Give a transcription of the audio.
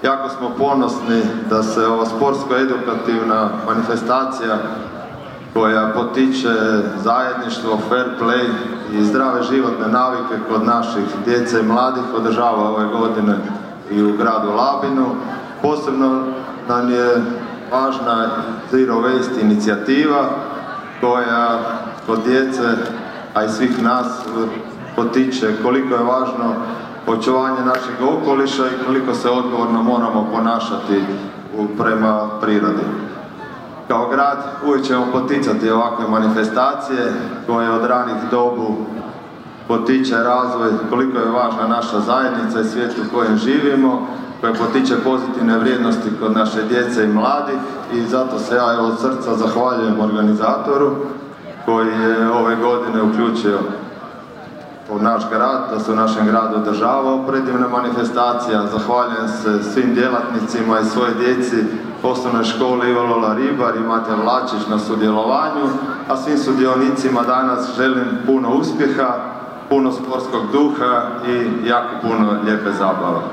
jako smo ponosni da se ova sportsko-edukativna manifestacija koja potiče zajedništvo, fair play i zdrave životne navike kod naših djece i mladih održava ove godine i u gradu Labinu. Posebno nam je važna Zero Waste inicijativa koja kod djece, a i svih nas potiče koliko je važno očuvanje našeg okoliša i koliko se odgovorno moramo ponašati prema prirodi. Kao grad uvijek ćemo poticati ovakve manifestacije koje od ranih dobu potiče razvoj, koliko je važna naša zajednica i svijet u kojem živimo, koja potiče pozitivne vrijednosti kod naše djece i mladih i zato se ja od srca zahvaljujem organizatoru koji je ove godine uključio u naš grad, da se u našem gradu održava predivna manifestacija. Zahvaljujem se svim djelatnicima i svoje djeci Osnovnoj školi Ivo Lola Ribar i Matija Vlačić na sudjelovanju, a svim sudionicima danas želim puno uspjeha, puno sportskog duha i jako puno lijepe zabave.